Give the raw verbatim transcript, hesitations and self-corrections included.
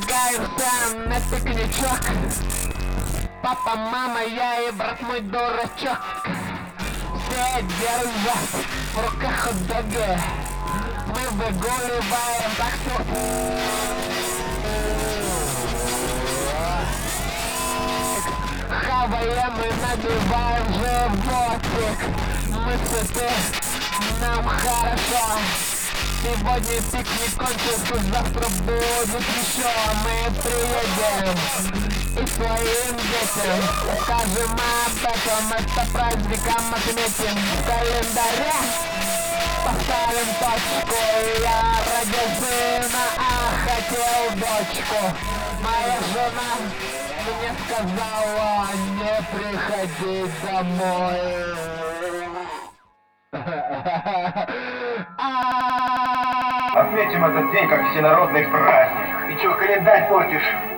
Выдвигаемся на пикничок. Папа, мама, я и брат мой дурачок. Все держат в руках хот-доги. Мы выгуливаем, так что... Хаваем и набиваем животик. Мы сыты, нам хорошо. Сегодня пикник кончился, завтра будет еще. Мы приедем и своим детям скажем об этом. Это праздником отметим в календаре. Поставим точку. Я родил сына, а хотел дочку. Моя жена мне сказала не приходить домой. Отметим этот день как всенародный праздник. И чё, календарь портишь?